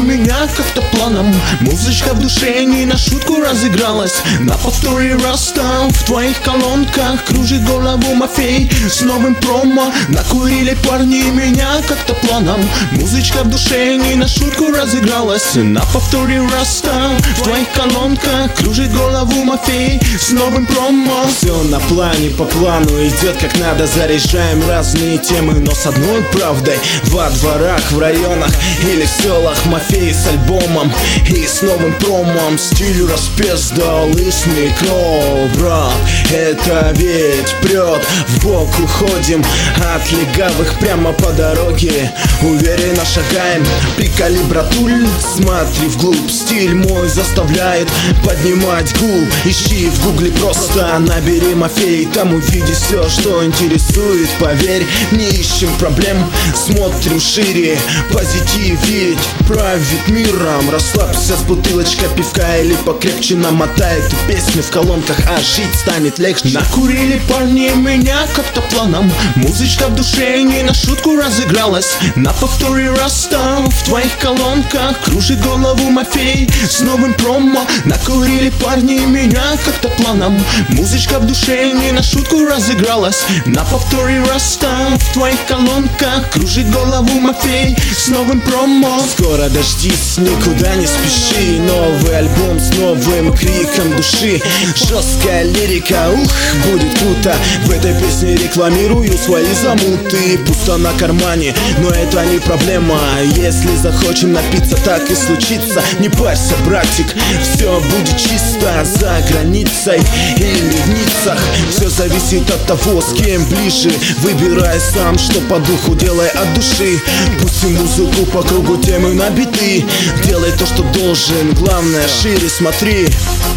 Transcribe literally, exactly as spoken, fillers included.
меня как-то планом. Музычка в душе не на шутку разыгралась. На повторе раз там в твоих колонках кружит голову мафей с новым промо. Накурили парни меня как-то планом. Музычка в душе не на шутку разыгралась. На повторе раз там в твоих колонках кружит голову мафей с новым промо. Все на плане, по плану идет как надо. Заряжаем разные темы, но с одной правдой. Во дворах, в районах или в селах мафей с альбомом и с новым промом. Стиль распезда, лысный крол, брат. Это ведь прет, в бок уходим от легавых прямо по дороге. Уверенно шагаем, приколи, братуль, смотри вглубь. Стиль мой заставляет поднимать гул. Ищи в гугле, просто набери мафей. Там увидишь все, что интересует. Поверь, не ищем проблем, смотрим шире. Позитив ведь правит миром. Расслабься с бутылочкой пивка или покрепче намотай эту песню в колонках, а жить станет легче. Накурили парни меня как-то планом. Музычка в душе не на шутку разыгралась. На повторе раз там в твоих колонках кружит голову мафей с новым промо. Накурили парни меня как-то планом. Музычка в душе не на шутку разыгралась. На повторе раз там в твоих колонках кружит голову мафей с новым промо. Скоро дождись, никуда не спеши. Новый альбом с новым криком души. Жесткая лирика, ух, будет круто. В этой песне рекламирую свои замуты. Пусто на кармане, но это не проблема. Если захочем напиться, так и случится. Не парься, братик, все будет чисто. За границей или в Ниццах. Все зависит от того, с кем ближе. Выбирай сам, что по духу, делай от души. Пусти музыку по кругу, темы на биты. Делай то, что должен, главное шире смотри.